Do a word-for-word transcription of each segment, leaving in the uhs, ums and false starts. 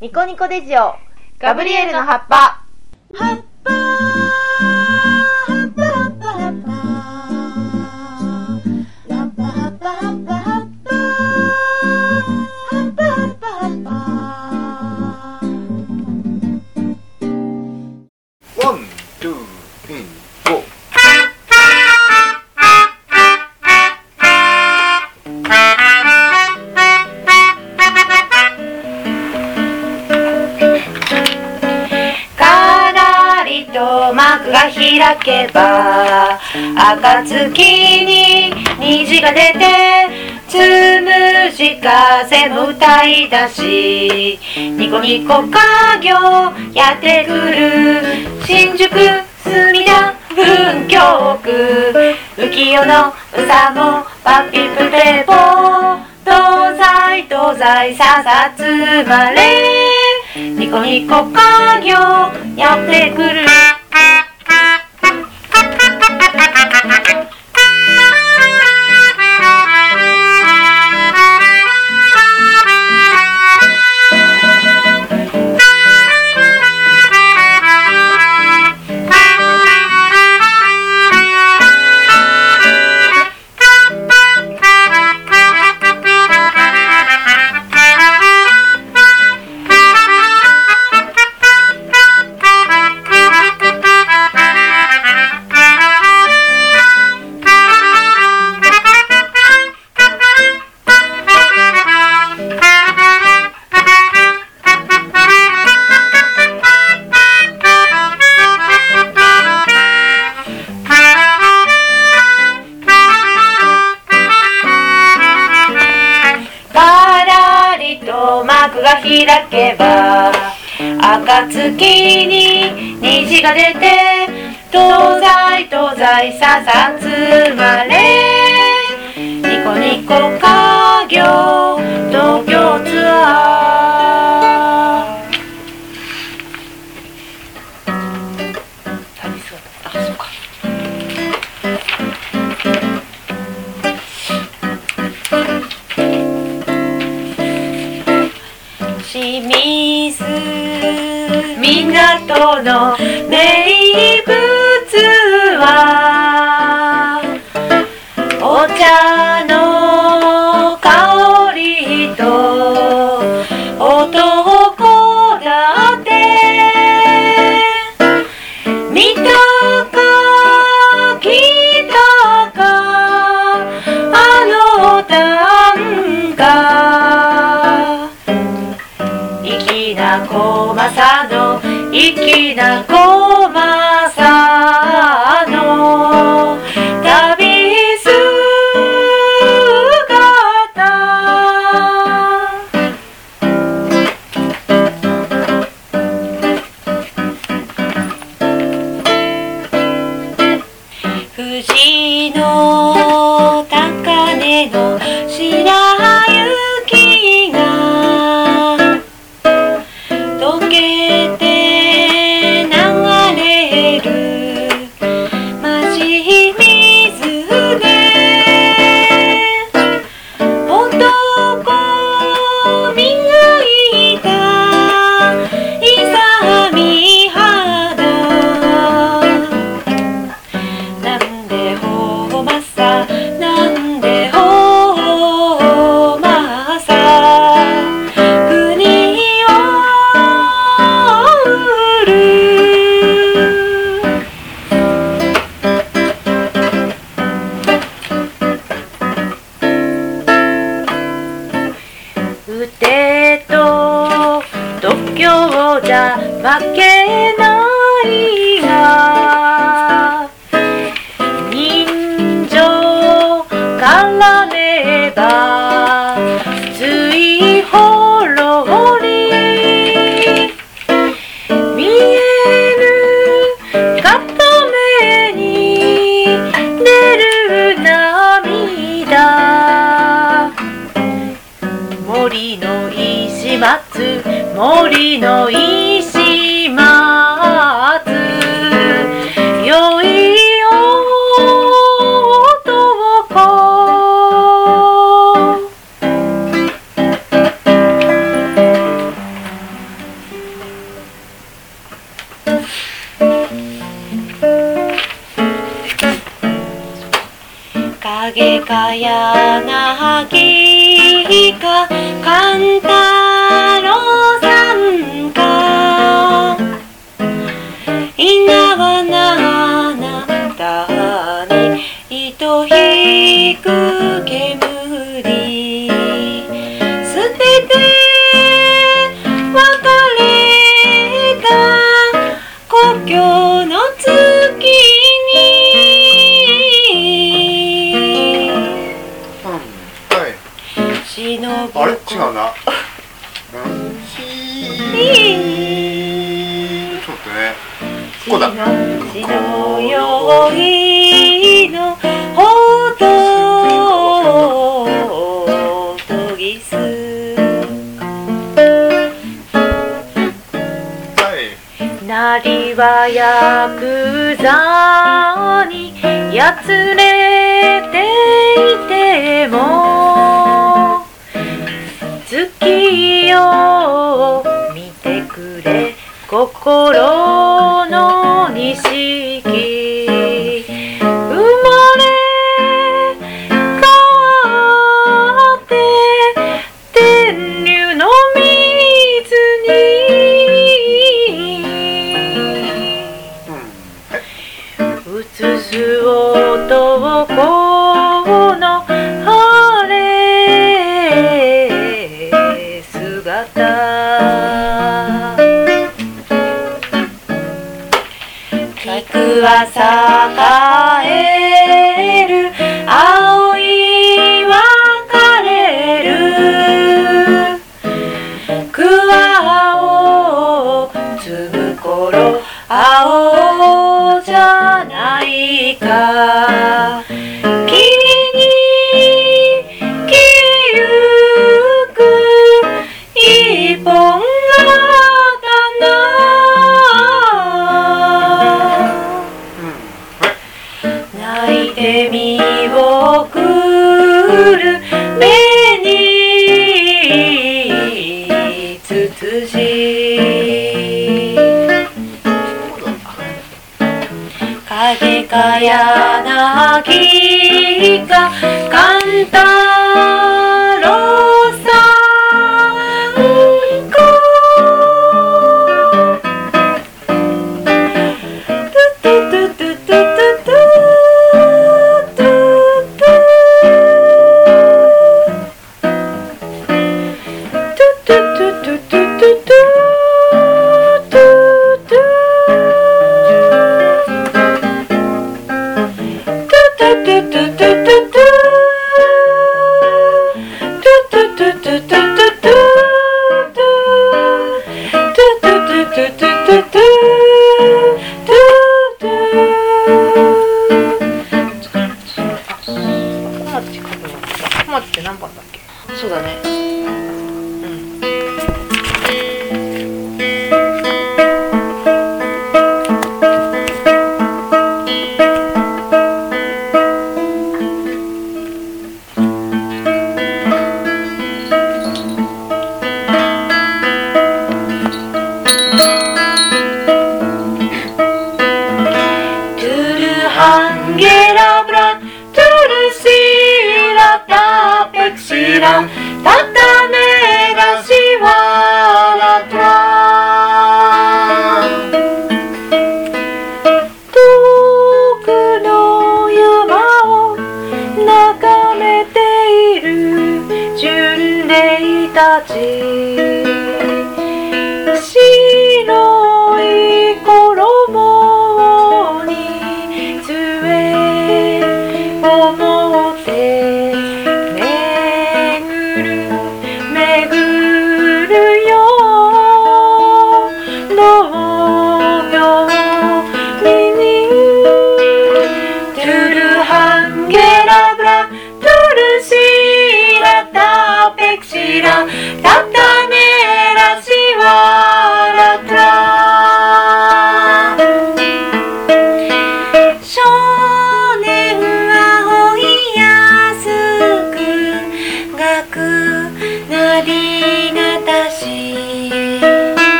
ニコニコデジオガブリエルの葉っぱ。 葉っぱ葉っぱ葉っぱ葉っぱ葉っぱ葉っぱ葉っぱ葉っぱ葉っぱ葉っぱ葉っぱ葉っぱ。 ワン、ツー、スリー、フォー。 幕が開けば暁に虹が出てつむじ風も歌い出しニコニコ家業やってくる新宿隅田文京区浮世のうさもパピプペポ東西東西ささつまれニコニコ家業やってくる幕が開けば暁に虹が出て東西東西ささつまれニコニコ家業東京ツアー。旅姿、あ、そうか。清水港の名物はお茶の香りと男だって見たか聞いたかあの短歌粋な小政の粋な小政の旅姿富士の高根の白雪が溶けて流れるまじ水で男磨いた勇み肌なんでほまさなんでほまさ国うてと度胸じゃ負けないが人情絡めばついほろり見えぬ片目に出る涙森の石松森の石松よい男影かやなぎか勘太郎さんか稲はななたに糸引く煙捨てて別れた故郷の月にうんはい忍ぶあれ違うなうんしちょっとねここだ血のよいのほどとぎすはいなりはヤクザにやつれていても月よ見てくれ心の錦生まれ変わって天竜の水に映す男の晴れ姿菊は栄える青い別れる桑を摘む頃青じゃないか霧に消えゆく一本泣いて身をくる目につつじ影かやなぎか勘太郎さんかトゥトゥトゥトゥトゥトゥトゥ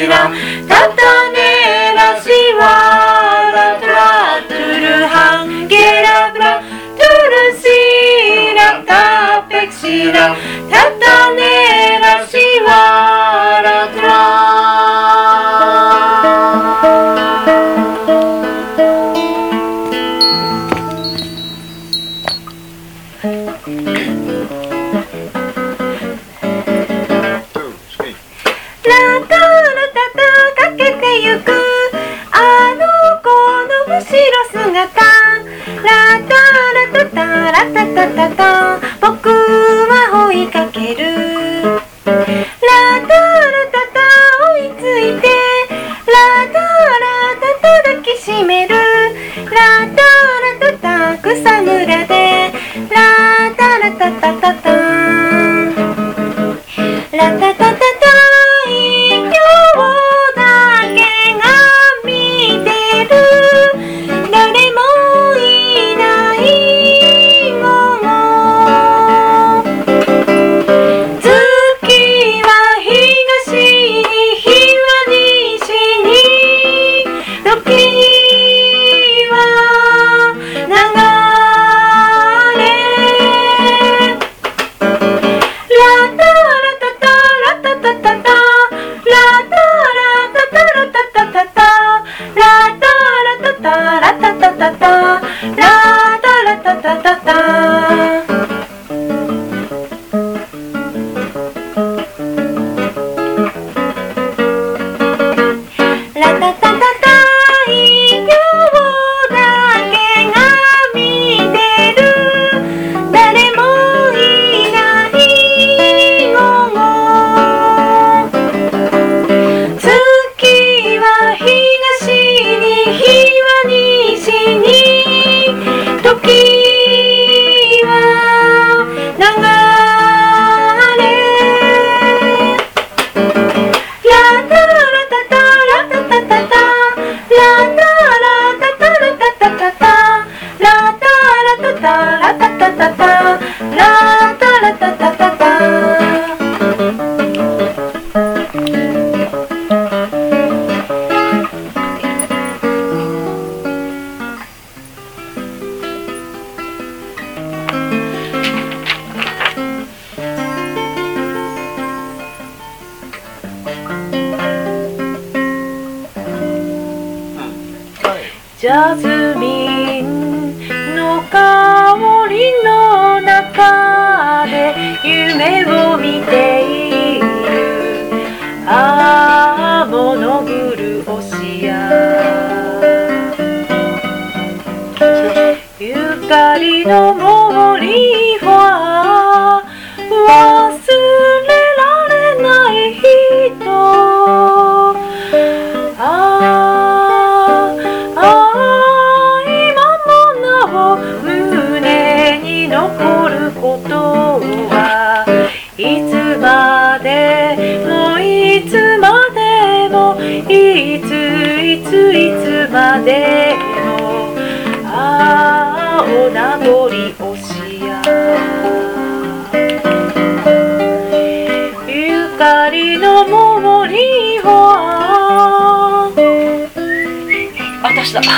らタタネラシワラトラトゥルハンゲラブラトゥルシラタペクシラタタネラシワラトラ僕は追いかけるラタラタタ追いついてラタラタタ抱きしめるラタラタタ草むらでラタラタタタタラタタタタ今日だけが見てる誰もいない午後月は東に日は西に時は流れラタラタタラタタタタラタラタタラタタタタラタラタタラタタタタラタラタタタタラタタタタ今日だけが見てる誰もいない午後月は東に日は西に時は流れラタラタタラタタタタラタラタタラタタタタラタラタタラタタタタラタラタタタタジャズミンの香りの中で夢を見ているああモノグルオシアゆかりの森は忘れられない人ああ今もなお胸に残ることはいつまでもいつまでもいついついつまでもああお名残惜しやゆかりの森は私だ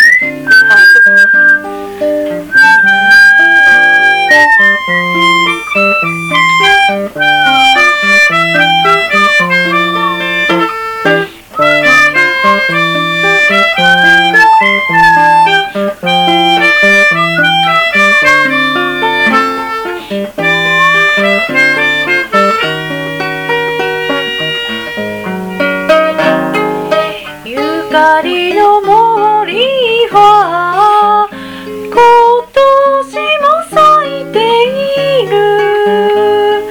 ゆかりの森は今年も咲いている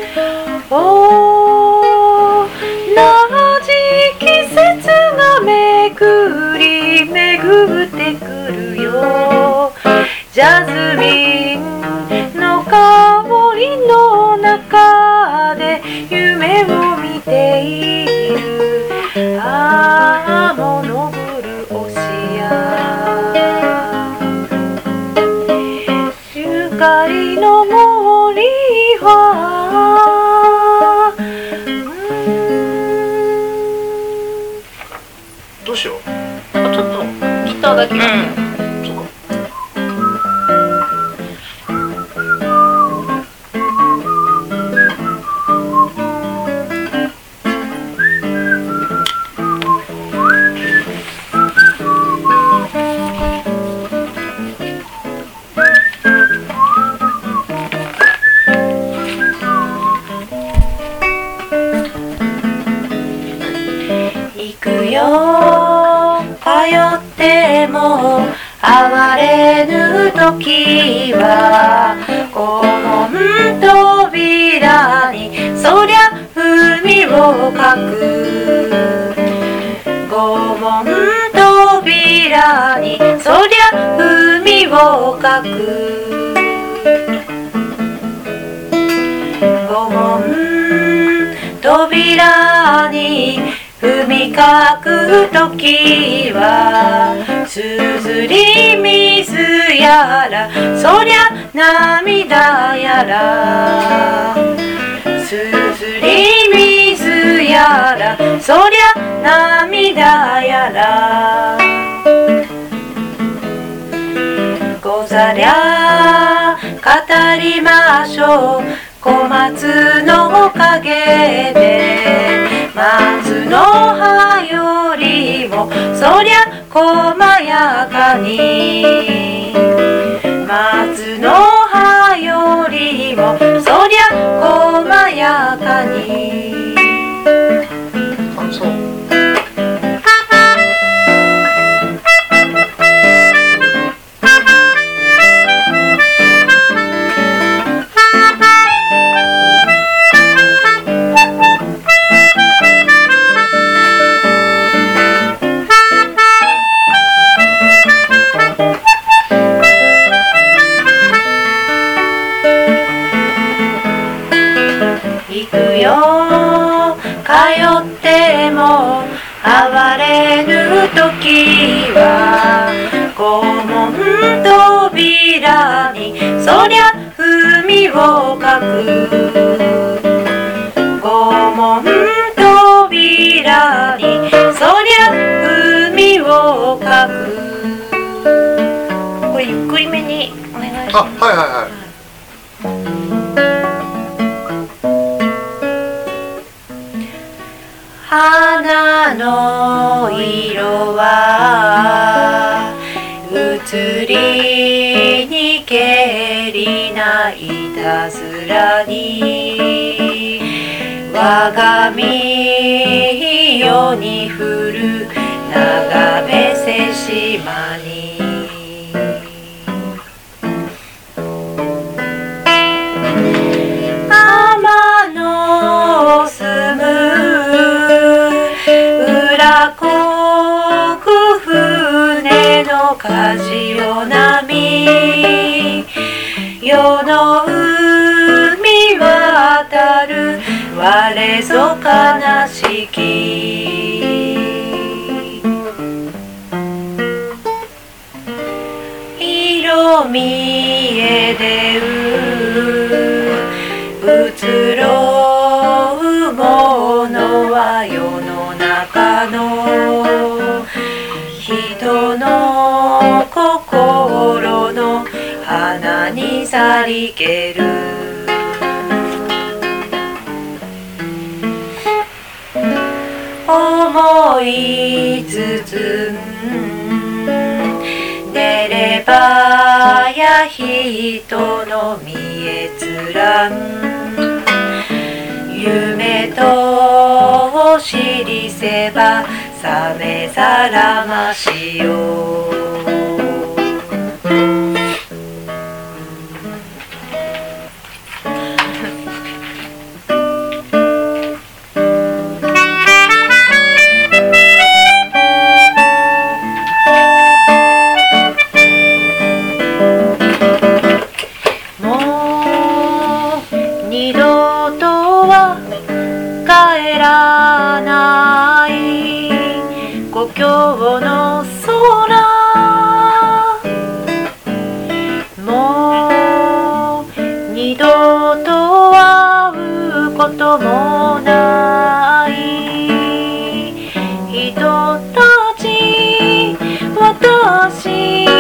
お同じ季節が巡り巡ってくるよジャズミンの香りの中で夢を見ているああモノグルオシアゆかりの森はなんかちょっとギターだけが、 うん、そうか。 行くよ通っても哀れぬ時は肛門扉にそりゃ海をかく肛門扉にそりゃ海をかく肛門扉に海かくときはすずり水やらそりゃ涙やらすずり水やらそりゃ涙やらござりゃ語りましょう小松の陰で松の葉よりもそりゃ細やかに松の葉よりもそりゃ細やかに感想。 行くよ通っても哀れぬ時は肛門扉にそりゃ海をかく肛門扉にそりゃ海をかくこれゆっくりめにお願いしあ、 ます。 はいはいはい。 花の色は移りにけりないたずらに我が身世に降る長べせ島に天の住む裏国船の舵を波世の海渡る我ぞ悲しき色見えでう移ろうものは世の中の人の心の花にさりける思い包んでればや人の見えつらん夢と知りせば覚めざらましよもう二度とは帰らない故郷の空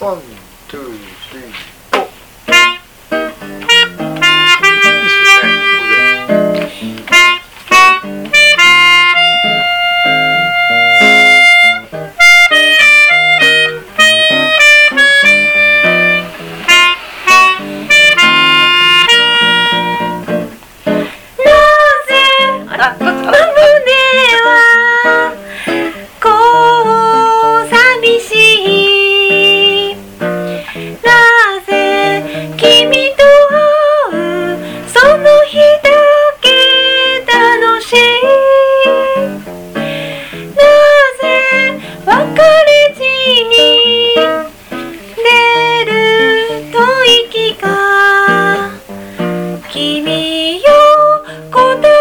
ワン、ツー、スリー、フォー。いいっすね、これで。 あ、胸はこう寂しい。なぜ君と会うその日だけ楽しい。なぜ別れ時に出る吐息が君よ答え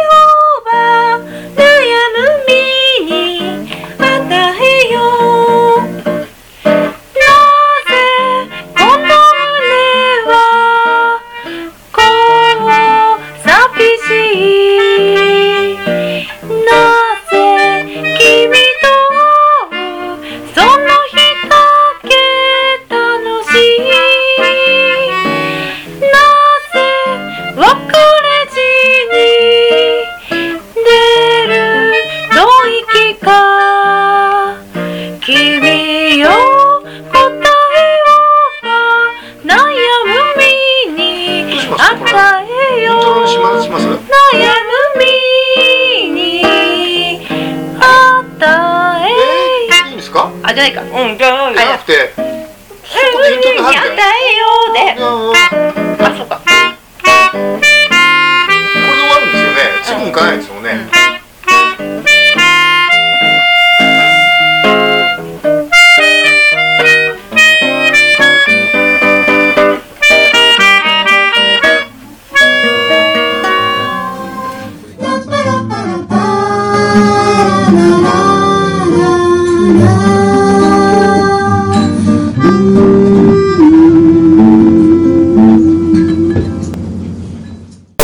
あ、じゃないか。うん、じゃなくて、そこでイントロが入るんだよ。 あ、そうか。これで終わるんですよね。次に行かないですもんね。 La